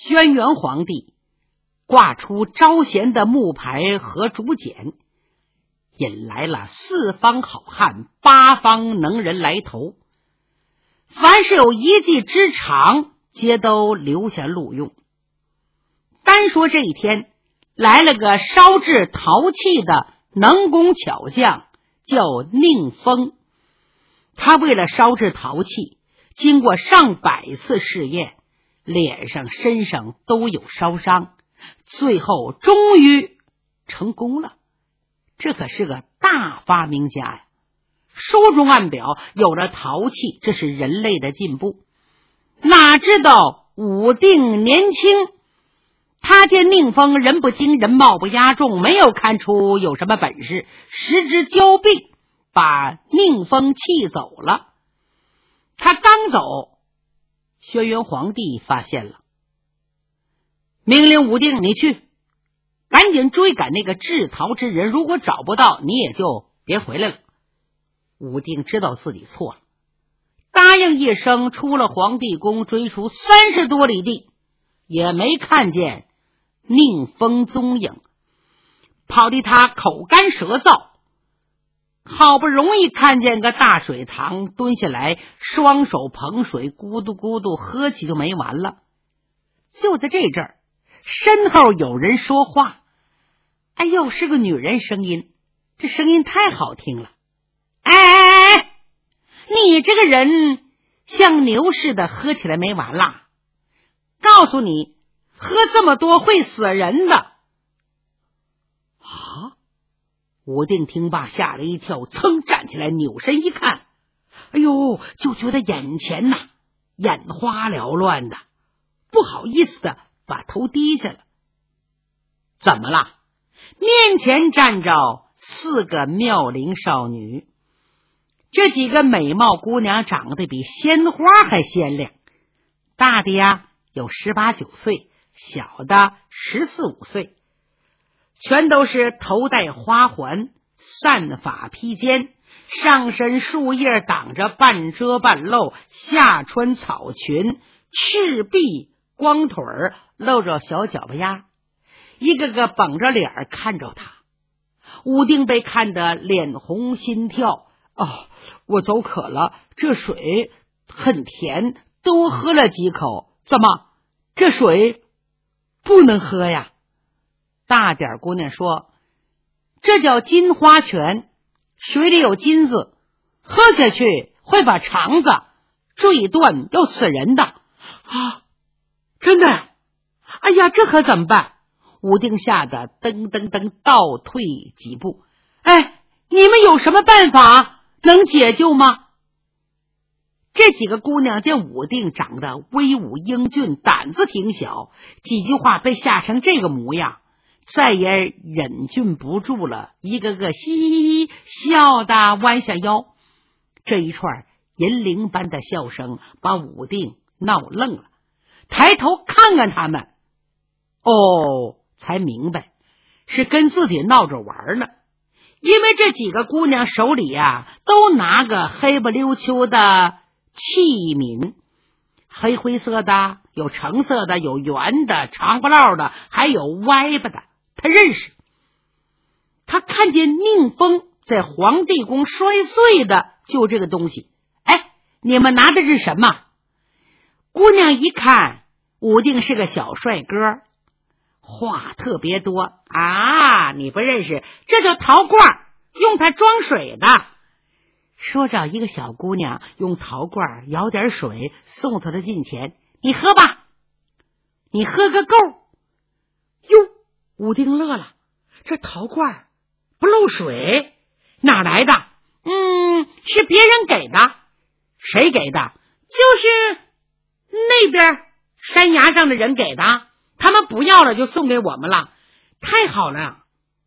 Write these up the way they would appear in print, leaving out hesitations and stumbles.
轩辕皇帝挂出招贤的木牌和竹简，引来了四方好汉八方能人来投，凡是有一技之长，皆都留下录用。单说这一天来了个烧制陶器的能工巧匠，叫宁风。他为了烧制陶器，经过上百次试验，脸上身上都有烧伤，最后终于成功了。这可是个大发明家呀！书中暗表，有了陶器，这是人类的进步。哪知道武定年轻，他见宁风人不惊人，貌不压众，没有看出有什么本事，失之交臂，把宁风气走了。他刚走，轩辕皇帝发现了，命令武定，你去赶紧追赶那个制陶之人，如果找不到，你也就别回来了。武定知道自己错了，答应一声，出了皇帝宫，追出30多里地，也没看见宁风踪影，跑得他口干舌燥。好不容易看见个大水塘，蹲下来，双手捧水，咕嘟咕嘟喝起就没完了。就在这阵儿，身后有人说话，哎呦，是个女人声音，这声音太好听了。哎，你这个人像牛似的喝起来没完啦！告诉你，喝这么多会死人的。啊！武定听罢吓了一跳，噌站起来，扭身一看，哎呦，就觉得眼前呐眼花缭乱的，不好意思的把头低下了。怎么了？面前站着4个妙龄少女，这几个美貌姑娘长得比鲜花还鲜亮，大的呀有18、19岁，小的14、15岁，全都是头戴花环，散发披肩，上身树叶挡着半遮半露，下穿草裙，赤臂光腿露着小脚巴丫，一个个绷着脸看着他。武定被看得脸红心跳，我走渴了，这水很甜，多喝了几口。怎么，这水不能喝呀？大点姑娘说，这叫金花泉，水里有金子，喝下去会把肠子坠断，要死人的。啊，真的？哎呀，这可怎么办？武定吓得噔噔噔倒退几步。哎，你们有什么办法能解救吗？这几个姑娘见武定长得威武英俊，胆子挺小，几句话被吓成这个模样，再也忍俊不住了，一个个嘻嘻嘻笑得弯下腰。这一串银铃般的笑声把武定闹愣了，抬头看看他们，才明白是跟自己闹着玩呢。因为这几个姑娘手里都拿个黑不溜秋的器皿，黑灰色的，有橙色的，有圆的，长不落的，还有歪巴的。他认识，他看见宁风在皇帝宫摔碎的就这个东西。哎，你们拿的是什么？姑娘一看武定是个小帅哥，话特别多啊！你不认识，这叫陶罐，用它装水的。说着，一个小姑娘用陶罐舀点水送他的近前，你喝吧，你喝个够。哟，武定乐了，这陶罐不漏水，哪来的？是别人给的。谁给的？就是那边山崖上的人给的，他们不要了就送给我们了，太好了。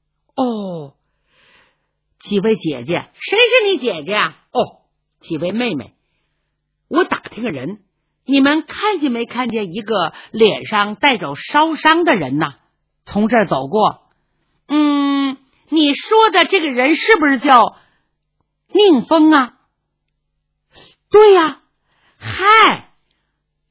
几位姐姐，谁是你姐姐啊？几位妹妹，我打听个人，你们看见没看见一个脸上带着烧伤的人呢？从这儿走过。你说的这个人是不是叫宁风啊？对呀。嗨，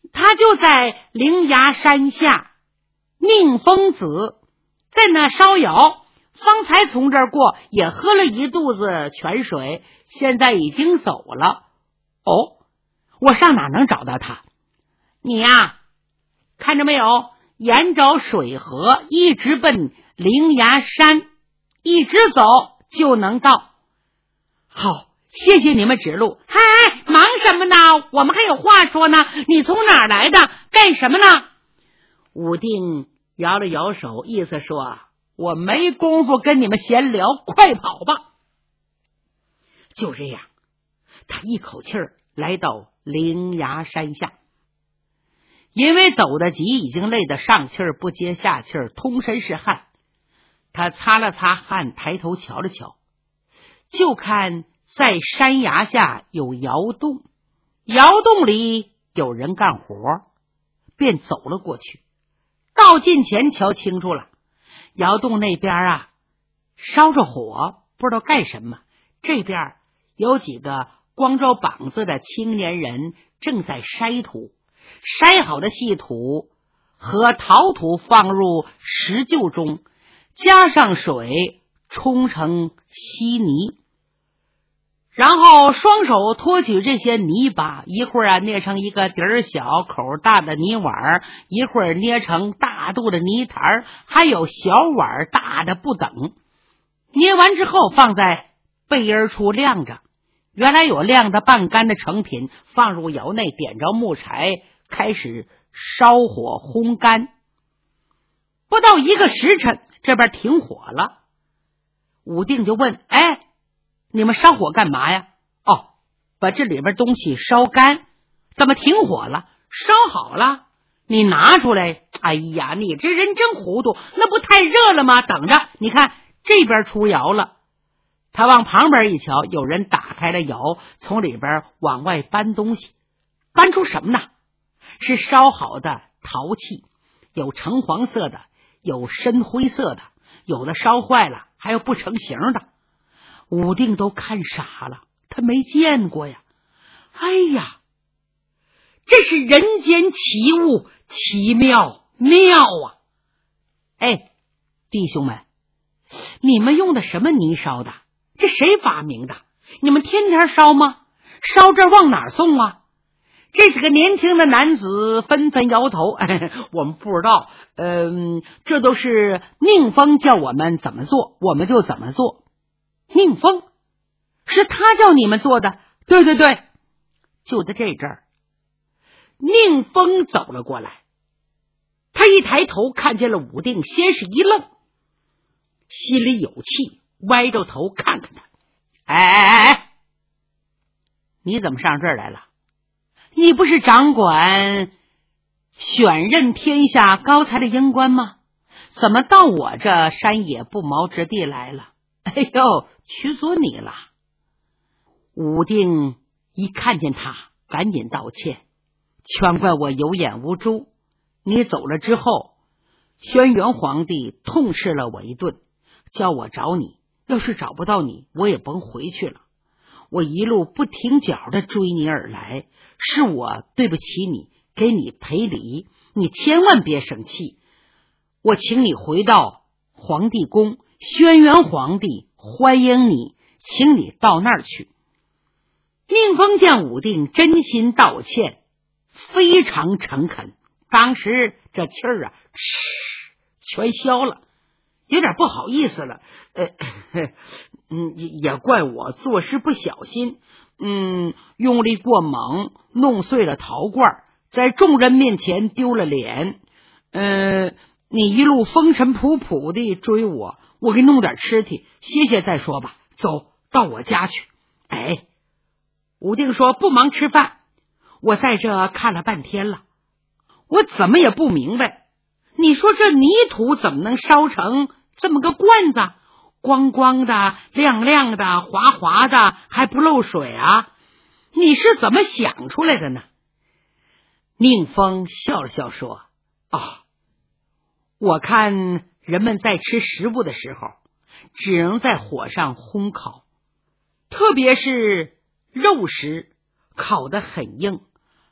他就在灵崖山下，宁风子在那烧窑，方才从这儿过，也喝了一肚子泉水，现在已经走了。哦，我上哪能找到他？你呀，看着没有，沿着水河一直奔灵崖山，一直走就能到。好，谢谢你们指路。嗨，忙什么呢？我们还有话说呢。你从哪儿来的？干什么呢？武定摇了摇手，意思说我没工夫跟你们闲聊，快跑吧。就这样，他一口气儿来到灵崖山下。因为走得急，已经累得上气儿不接下气儿，通身是汗。他擦了擦汗，抬头瞧了瞧，就看在山崖下有窑洞，窑洞里有人干活，便走了过去。到近前瞧清楚了，窑洞那边烧着火，不知道干什么。这边有几个光着膀子的青年人正在筛土，筛好的细土和陶土放入石臼中，加上水冲成稀泥，然后双手托举这些泥巴，一会儿捏成一个底儿小口大的泥碗，一会儿捏成大肚的泥坛，还有小碗大的不等。捏完之后放在背阴处晾着，原来有晾的半干的成品，放入窑内，点着木柴，开始烧火烘干。不到一个时辰，这边停火了。武定就问：哎，你们烧火干嘛呀？哦，把这里边东西烧干。怎么停火了？烧好了，你拿出来。哎呀，你这人真糊涂，那不太热了吗？等着，你看这边出窑了。他往旁边一瞧，有人打开了窑，从里边往外搬东西。搬出什么呢？是烧好的陶器，有橙黄色的，有深灰色的，有的烧坏了，还有不成形的。武定都看傻了，他没见过呀。哎呀，这是人间奇物，奇妙妙啊！哎，弟兄们，你们用的什么泥烧的？这谁发明的？你们天天烧吗？烧这往哪儿送啊？这几个年轻的男子纷纷摇头，我们不知道，这都是宁风叫我们怎么做，我们就怎么做。宁风？是他叫你们做的？对对对。就在这阵儿，宁风走了过来，他一抬头看见了武定，先是一愣，心里有气，歪着头看看他。哎，你怎么上这儿来了？你不是掌管选任天下高才的英官吗？怎么到我这山野不毛之地来了？哎呦，屈死你了！武定一看见他，赶紧道歉，全怪我有眼无珠。你走了之后，轩辕皇帝痛斥了我一顿，叫我找你，要是找不到你，我也甭回去了。我一路不停脚的追你而来，是我对不起你，给你赔礼，你千万别生气。我请你回到皇帝宫，轩辕皇帝欢迎你，请你到那儿去。宁风见武定真心道歉，非常诚恳，当时这气儿全消了，有点不好意思了。也怪我做事不小心，用力过猛，弄碎了陶罐，在众人面前丢了脸。你一路风尘仆仆地追我，我给你弄点吃的，歇歇再说吧。走到我家去。哎，武定说不忙吃饭，我在这看了半天了，我怎么也不明白，你说这泥土怎么能烧成这么个罐子？光光的，亮亮的，滑滑的，还不漏水啊？你是怎么想出来的呢？宁风笑了笑说：我看人们在吃食物的时候，只能在火上烘烤，特别是肉食，烤得很硬，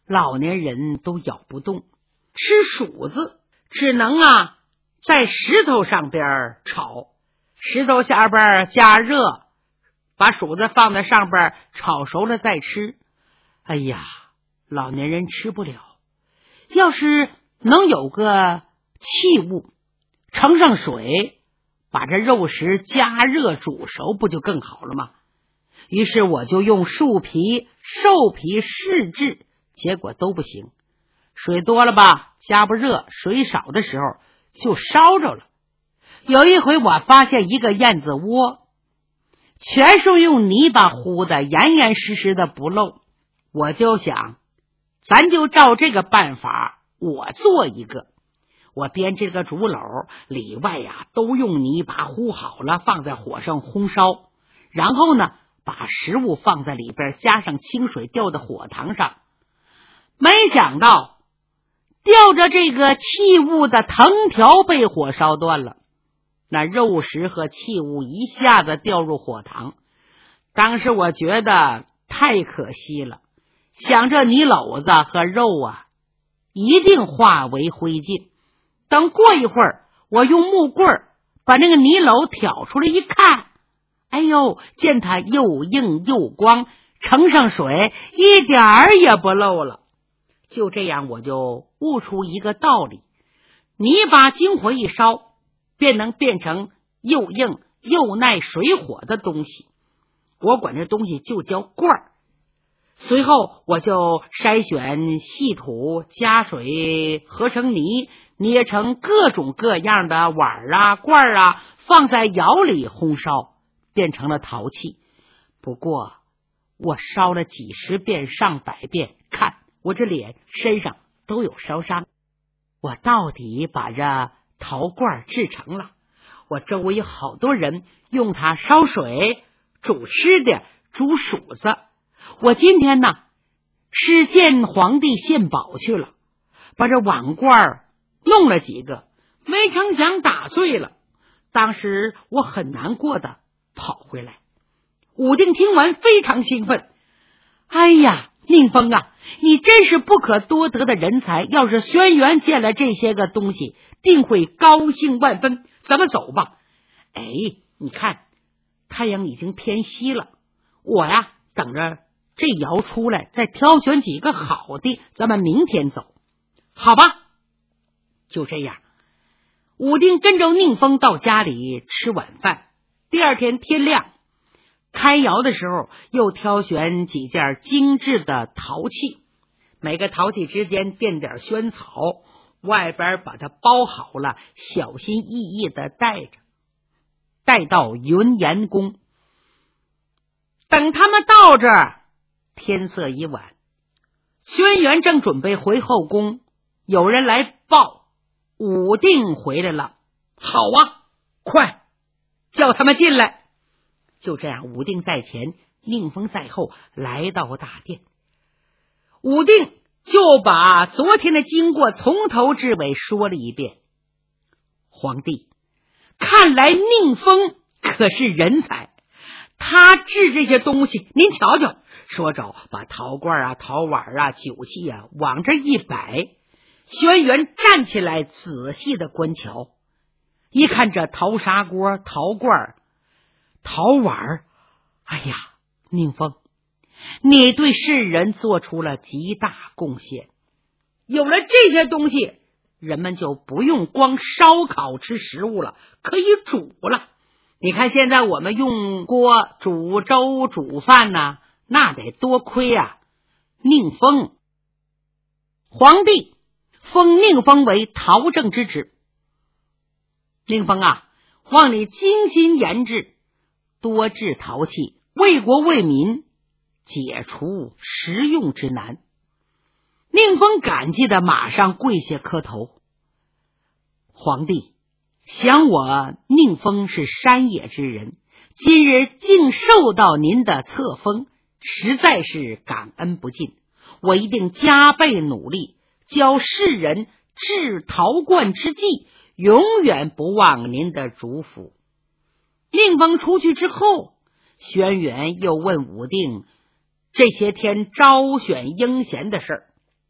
老年人都咬不动，吃薯子只能在石头上边炒，石头下边加热，把薯子放在上边炒熟了再吃。哎呀，老年人吃不了。要是能有个器物盛上水，把这肉食加热煮熟，不就更好了吗？于是我就用树皮、兽皮试制，结果都不行。水多了吧加不热，水少的时候就烧着了。有一回我发现一个燕子窝，全是用泥巴糊的，严严实实的不漏。我就想，咱就照这个办法，我做一个。我编这个竹篓，里外都用泥巴糊好了，放在火上烘烧，然后呢把食物放在里边，加上清水吊到火塘上。没想到吊着这个器物的藤条被火烧断了，那肉食和器物一下子掉入火塘。当时我觉得太可惜了，想着泥篓子和肉一定化为灰烬。等过一会儿，我用木棍把那个泥篓挑出来一看，哎呦，见它又硬又光，盛上水一点儿也不漏了。就这样，我就悟出一个道理，泥巴经火一烧，便能变成又硬又耐水火的东西。我管这东西就叫罐儿。随后我就筛选细土，加水合成泥，捏成各种各样的碗罐放在窑里烘烧，变成了陶器。不过我烧了几十遍上百遍，看我这脸身上都有烧伤。我到底把这陶罐制成了，我周围有好多人用它烧水、煮吃的、煮薯子。我今天是见皇帝献宝去了，把这碗罐弄了几个，没成想打碎了。当时我很难过的跑回来。武定听完非常兴奋，哎呀，宁风你真是不可多得的人才，要是轩辕见了这些个东西，定会高兴万分。咱们走吧。哎，你看太阳已经偏西了，我等着这窑出来，再挑选几个好的，咱们明天走，好吧？就这样，武定跟着宁风到家里吃晚饭。第二天天亮，开窑的时候又挑选几件精致的陶器，每个陶器之间垫点萱草，外边把它包好了，小心翼翼的带到云岩宫。等他们到这儿，天色已晚，轩辕正准备回后宫，有人来报武定回来了。好快叫他们进来。就这样，武定在前，宁风在后，来到大殿。武定就把昨天的经过从头至尾说了一遍。皇帝，看来宁风可是人才，他制这些东西您瞧瞧。说着把陶罐陶碗酒器往这一摆。轩辕站起来仔细的观瞧，一看这陶砂锅、陶罐、陶碗，哎呀，宁风，你对世人做出了极大贡献。有了这些东西，人们就不用光烧烤吃食物了，可以煮了。你看现在我们用锅煮粥煮饭那得多亏宁风。皇帝封宁风为陶正之职。宁风望你精心研制，多制陶器，为国为民，解除实用之难。宁风感激的马上跪下磕头。皇帝，想我宁风是山野之人，今日竟受到您的册封，实在是感恩不尽。我一定加倍努力，教世人制陶罐之技，永远不忘您的嘱咐。宁风出去之后，轩辕又问武定这些天招选英贤的事儿。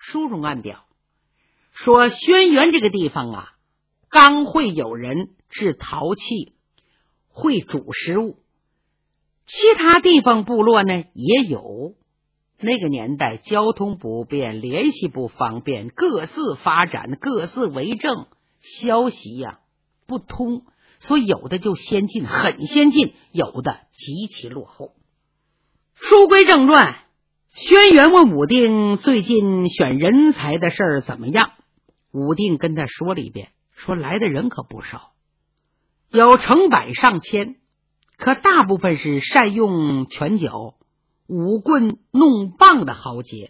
书中暗表说，轩辕这个地方啊，刚会有人制陶器，会煮食物，其他地方部落呢也有。那个年代交通不便，联系不方便，各自发展，各自为政，消息呀不通，所以有的就先进，很先进，有的极其落后。书归正传，轩辕问武定最近选人才的事儿怎么样。武定跟他说了一遍，说来的人可不少，有成百上千，可大部分是善用拳脚、舞棍弄棒的豪杰。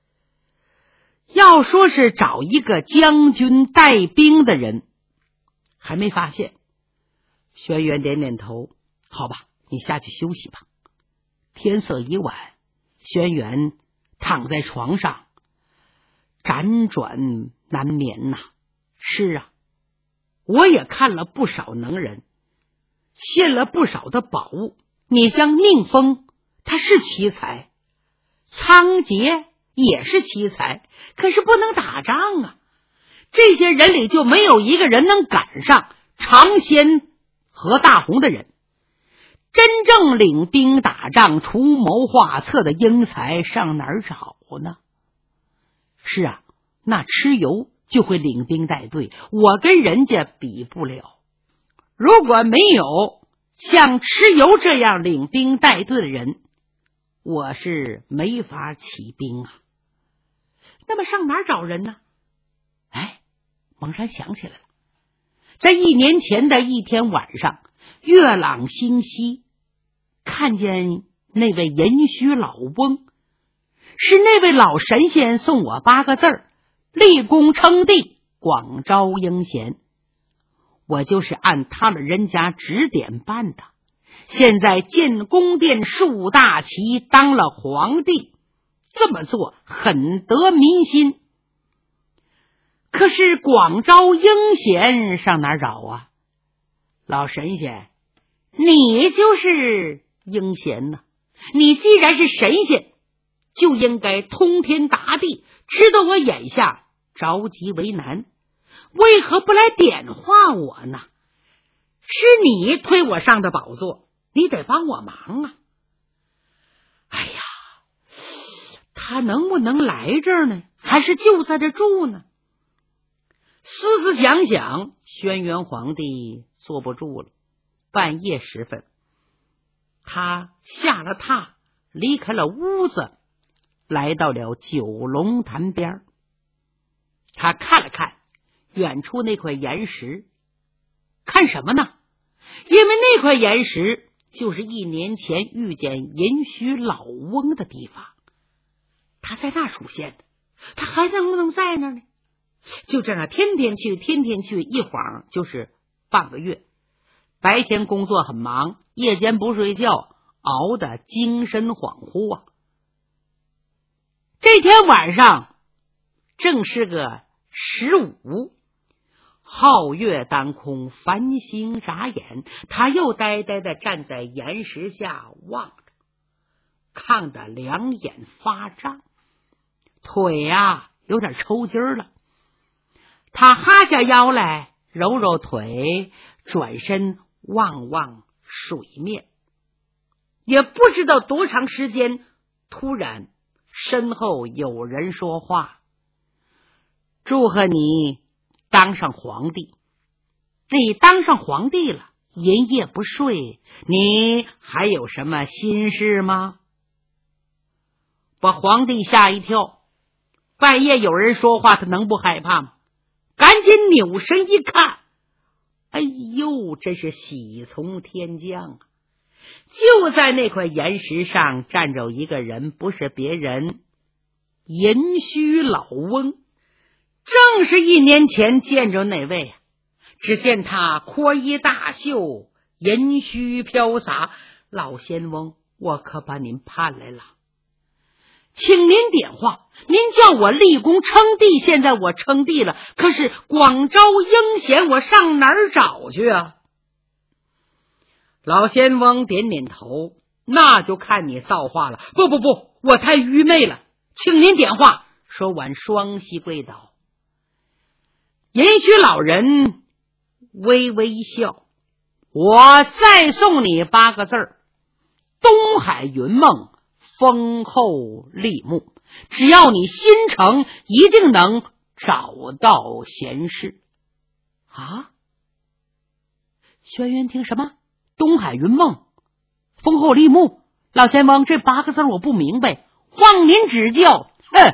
要说是找一个将军带兵的人，还没发现。轩辕点点头，好吧，你下去休息吧。天色已晚，轩辕躺在床上，辗转难眠呐。是啊，我也看了不少能人，献了不少的宝物。你像宁风，他是奇才，仓颉也是奇才，可是不能打仗啊。这些人里就没有一个人能赶上尝鲜和大红的人。真正领兵打仗、出谋划策的英才上哪儿找呢？是啊，那蚩尤就会领兵带队，我跟人家比不了。如果没有像蚩尤这样领兵带队的人，我是没法起兵啊。那么上哪儿找人呢？哎，蒙山想起来了，在1年前的一天晚上，月朗星稀，看见那位寅戌老翁，是那位老神仙送我8个字儿：立功称帝，广招英贤。我就是按他们人家指点办的，现在建宫殿树大旗，当了皇帝，这么做很得民心。可是广招英贤上哪儿找啊？老神仙，你就是英贤呢。你既然是神仙，就应该通天达地，知道我眼下着急为难，为何不来点化我呢？是你推我上的宝座，你得帮我忙啊。哎呀，他能不能来这儿呢？还是就在这住呢？思思想想，轩辕皇帝坐不住了。半夜时分，他下了榻，离开了屋子，来到了九龙潭边。他看了看远处那块岩石，看什么呢？因为那块岩石就是1年前遇见寅戌老翁的地方，他在那出现的，他还能不能在那儿呢？就这样天天去，一晃就是半个月。白天工作很忙，夜间不睡觉，熬得精神恍惚啊。这天晚上正是个15，皓月当空，繁星眨眼，他又呆呆地站在岩石下望着，看得两眼发胀，腿呀有点抽筋了。他哈下腰来，揉揉腿，转身望望水面，也不知道多长时间，突然身后有人说话：祝贺你当上皇帝。你当上皇帝了，连夜不睡，你还有什么心事吗？把皇帝吓一跳，半夜有人说话，他能不害怕吗？赶紧扭身一看，哎呦，真是喜从天降啊！就在那块岩石上站着一个人，不是别人，寅戌老翁，正是1年前见着那位。只见他阔衣大袖，银须飘洒。老仙翁，我可把您盼来了，请您点化。您叫我立功称帝，现在我称帝了，可是广招英贤，我上哪儿找去啊？老仙翁点点头，那就看你造化了。不，我太愚昧了，请您点化， 说完双膝跪倒。银须老人微微一笑，我再送你8个字儿：东海云梦，丰厚立木。只要你心诚，一定能找到贤士。啊！轩辕听什么？东海云梦，丰厚立木？老仙翁，这8个字我不明白，望您指教。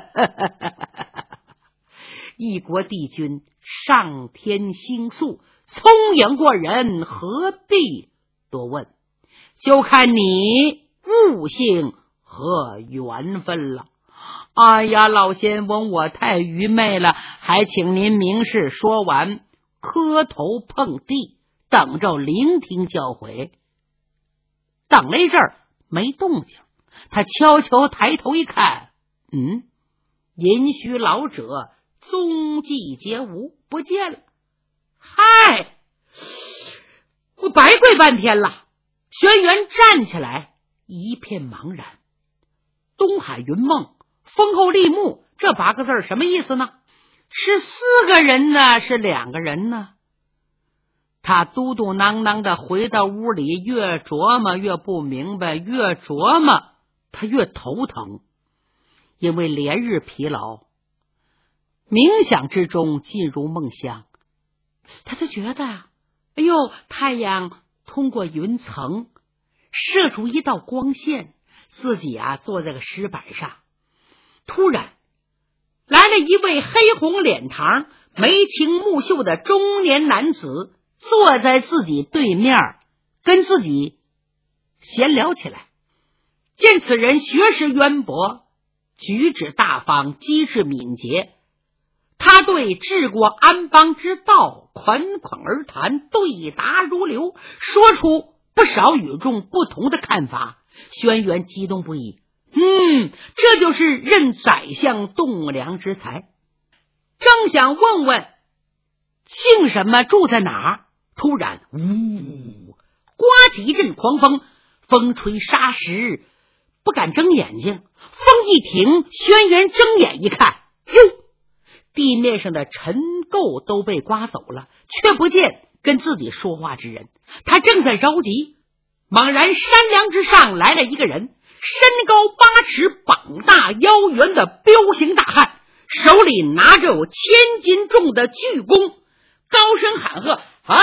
一国帝君，上天星宿，聪颖过人，何必多问？就看你悟性和缘分了。哎呀，老仙翁，我太愚昧了，还请您明示。说完，磕头碰地，等着聆听教诲。等了一阵儿没动静，他悄悄抬头一看，银须老者踪迹皆无，不见了。嗨，我白跪半天了。轩辕站起来，一片茫然。东海云梦，丰厚立木，这8个字什么意思呢？是4个人呢，是2个人呢？他嘟嘟囔囔的回到屋里，越琢磨越不明白，越琢磨他越头疼，因为连日疲劳，冥想之中进入梦乡。他就觉得哎呦，太阳通过云层射出一道光线，自己坐在个石板上。突然来了一位黑红脸膛、眉清目秀的中年男子，坐在自己对面，跟自己闲聊起来。见此人学识渊博，举止大方，机智敏捷，他对治国安邦之道款款而谈，对答如流，说出不少与众不同的看法。轩辕激动不已，这就是任宰相栋梁之才。正想问问姓什么，住在哪儿，突然刮起一阵狂风，风吹沙石，不敢睁眼睛。风一停，轩辕睁眼一看，地面上的尘垢都被刮走了，却不见跟自己说话之人。他正在着急，猛然山梁之上来了一个人，身高8尺，膀大腰圆的彪形大汉，手里拿着有1000斤重的巨弓，高声喊喝：嗨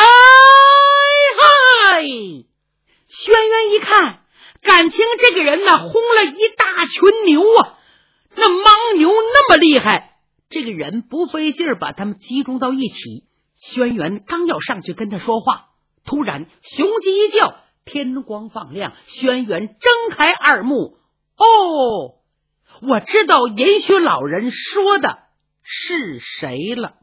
嗨！轩辕一看，感情这个人轰了一大群牛啊，那牦牛那么厉害，这个人不费劲把他们集中到一起。轩辕刚要上去跟他说话，突然雄鸡一叫，天光放亮，轩辕睁开二目，我知道银须老人说的是谁了。